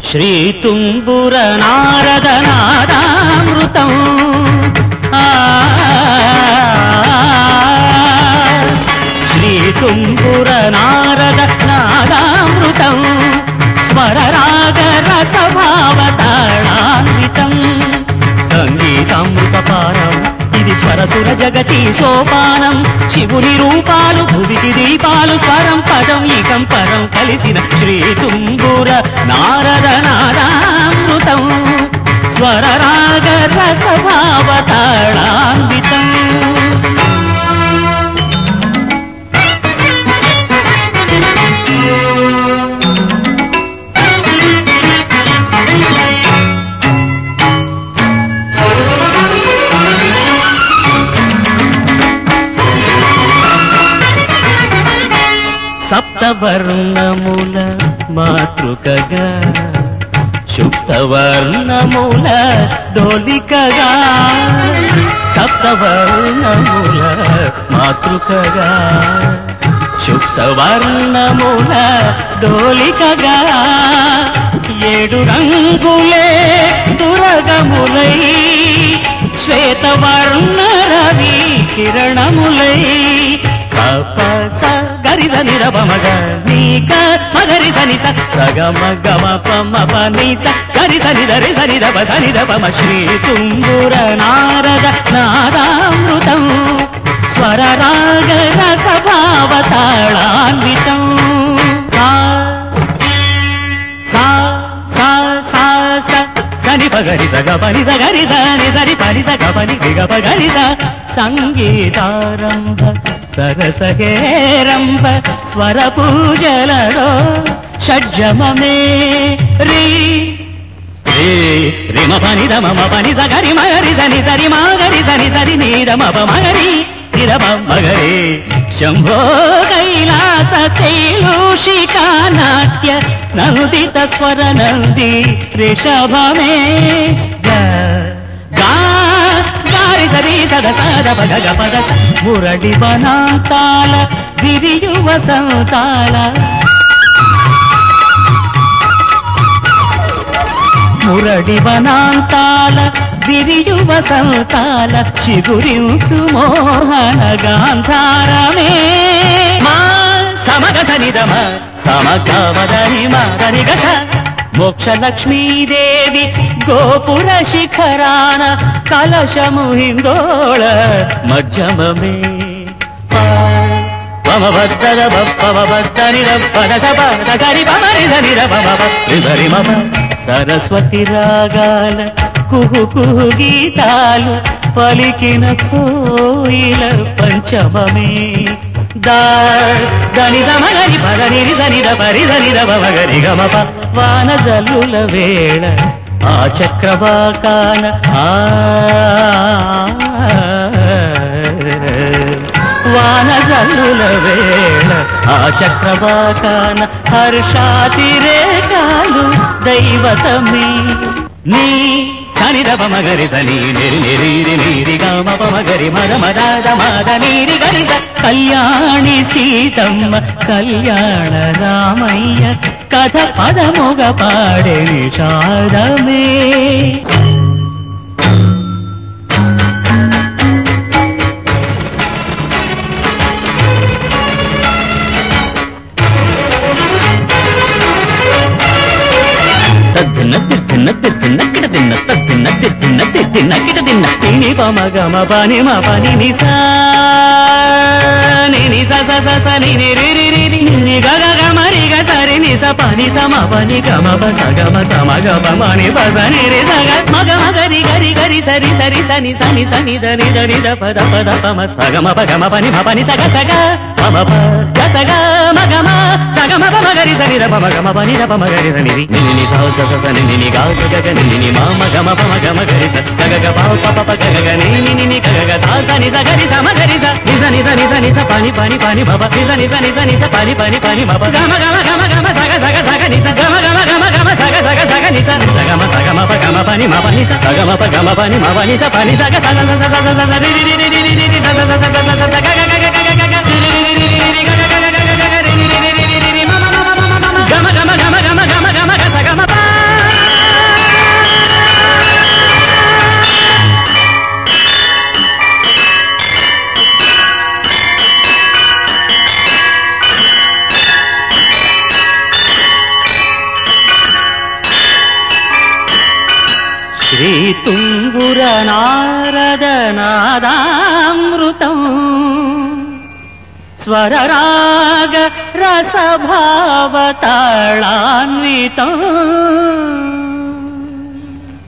శ్రీ తుంబుర నారద నాదామృతం శ్రీ తుంబుర నారద నాదామృతం స్వరరాగ రసభావతాళాన్వితం సంగీతామృతపారం ఇది స్వరసుర జగతి సోపానం శివుని రూపాలు భువికి దీపాలు స్వరం పదం ఇకం పరం కలిసిన శ్రీ తుంబుర నారద నాదామృతం స్వరరాగ రసభావతాళాన్వితం సప్తవర్ణముల మాతృకగా శుక్తవర్ణముల డోలికగా సప్తవర్ణముల మాతృకగా శుక్తవర్ణముల డోలికగా ఏడు రంగులే దురగములై శ్వేతవర్ణ రవి కిరణములై సపస గరిద నిరపమగ నీక మగరి సని సగమ గమ పమ పని గరి సని దరి సని దప సని దపమ శ్రీ తుంబుర నారద నాదామృతం స్వరరాగ రసభావతాళాన్వితం సని పగరి సగ పని సగరి సని సరి పని సగ పని దిగ పగరి సంగీతారంభ సరసహేరంభ స్వర పూజలలో షడ్జమమే రీ రే రిమ పని రమ పని సగరి మగరి సని సరి మాగరి సని సరి నీరమ మగరి నిరమ మగరి శంభో కైలాస శైలూషికా నాట్య నందిత స్వర నంది రిషభమే గారి సరి సద సద పద పద మురడి వనాంతాల విరియు వసంతాల మురడి వనాంతాల విరియు వసంతాల చిగురించు మోహన గాంధారమే మా సమగ సనిదమ సమగవదని మదని గస మోక్షలక్ష్మీదేవి గోపుర శిఖరాన కలశము హిందోళ మధ్యమమే పమభద్దర పమభద్దని రప్పదరి పమరిదని రరి మమ సరస్వతి రాగాల కుహు కుహు గీతాలు పలికిన కోయిల పంచమమే దని దమగరి పదని దని దరి దని దమగరి గమప వానజల్లుల వేళ ఆ చక్రవాకాన వానజల్లుల వేళ ఆ చక్రవాకాన హర్షాతిరేకాలు దైవతమే నీ సనిదప మగరి సని నిరి నిరి నీరి గమ పమగరి మద మద మద నీరి గరిద కళ్యాణి సీతమ్మ కళ్యాణ రామయ్య కథ పదముగ పాడే నిషాదమే తిని పమ గమ పని మా పని నిసా ని స స స ని రి రి రి ని గ గ మరి గ సరి ని స పని సమ పని గమ ప స గమ సమ గ ప మని ప స ని రి స గ మగ మగరి గరి గరి సరి సరి సని సని సని దని దని ద పద పద పమ స గమ ప గమ పని మ పని స గ మమ ప గ స గ మగ మ స గమ ప మగరి సని ర ప గమ పని ర ప మగరి సని రి ని ని స స స ని ని గ గ గ ని ని మ మ గమ ప మ గమ గరి స గ గ ప ప ప గ గ ని ని ని గ గ స స ని స గరి స మ గరి స ని స ని స ని స ని స pani pani pani baba ni sa ni sa pani pani pani baba gama gama gama gama saga saga saga ni sa gama gama gama gama saga saga saga ni sa saga ma pa gama pani ma pani sa saga ma pa gama pani ma pani sa pani saga saga saga saga saga ri ri ri ri ri ri ri saga saga saga saga saga ga ga ga ga ga ga ri ri ri ri ri ri ga ga ga ga ga ga ri ri ri ri ri ri ma ma ma ma ma ma gama gama gama gama gama gama saga ma pa శ్రీతుంగుర నారదనాదామృతం స్వరరాగ రసభావతాళాన్వితం